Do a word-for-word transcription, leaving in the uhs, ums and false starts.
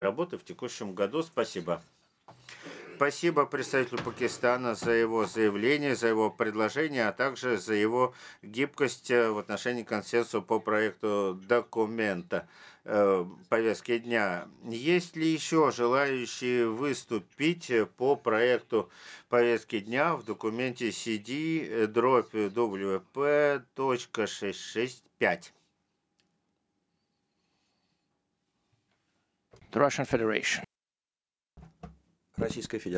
работы в текущем году. Спасибо. Спасибо представителю Пакистана за его заявление, за его предложение, а также за его гибкость э, в отношении консенсуса по проекту документа э, повестки дня. Есть ли еще желающие выступить э, по проекту повестки дня в документе си ди э, дробь дабл ю пи точка шестьсот шестьдесят пять? The Russian Federation. Российская Федерация.